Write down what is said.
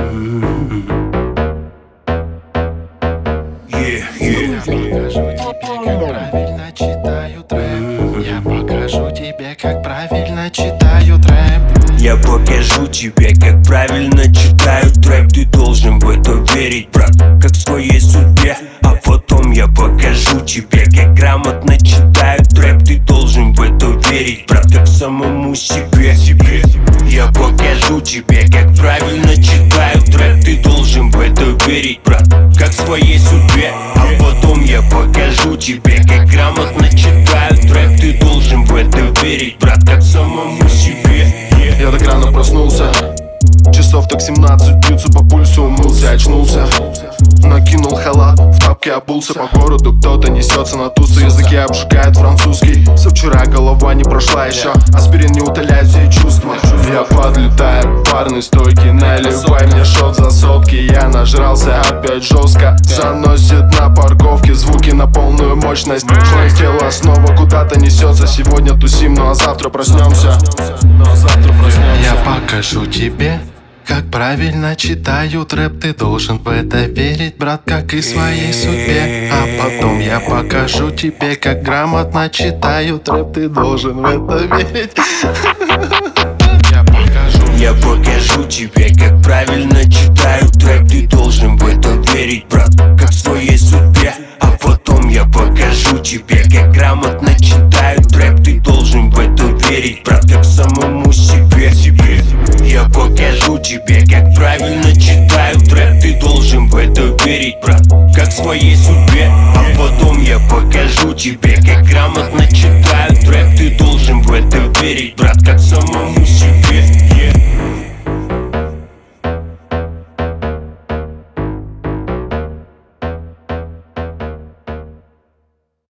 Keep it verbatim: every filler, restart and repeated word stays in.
Yeah, yeah. Я покажу тебе, как правильно читаю трэп. Я покажу тебе, как правильно читаю трэп. Ты должен в это верить, брат, как в своей судьбе. А потом я покажу тебе, как грамотно читаю трэп. Ты должен в это верить, брат, как самому себе. Я покажу тебе, как правильно читаю трэп. Ты должен в это верить, брат, как в своей судьбе. А потом я покажу тебе, как грамотно читаю трэп. Ты должен в это верить, брат, как самому себе. Я так рано проснулся, часов так семнадцать, бьются по пульсу, умылся, очнулся. Накинул халат, в тапке обулся. По городу кто-то несется на тусы, языки обжигает французский. Со вчера голова не прошла еще, аспирин не утоляет все чувства. Я подлетаю, парный стойкий, наливай мне шот за сотки. Я нажрался опять жестко, заносит на парковке звуки на полную мощность. Мое тело снова куда-то несется. Сегодня тусим, ну а завтра проснемся. Я покажу тебе, как правильно читаю трэп. Ты должен в это верить, брат, как и своей судьбе. А потом я покажу тебе, как грамотно читаю трэп. Ты должен в это верить. Я покажу. Я покажу тебе, как правильно читаю трэп. Ты должен в это верить, брат, как в своей судьбе. А потом я покажу тебе, как грамотно читаю трэп. Ты должен в это верить, брат, как самому себе. Я покажу тебе, как правильно читаю трэп. Ты должен в это верить, брат, как в своей судьбе. А потом я покажу тебе, как грамотно читаю трэп. Ты должен в это верить, брат, как самому себе.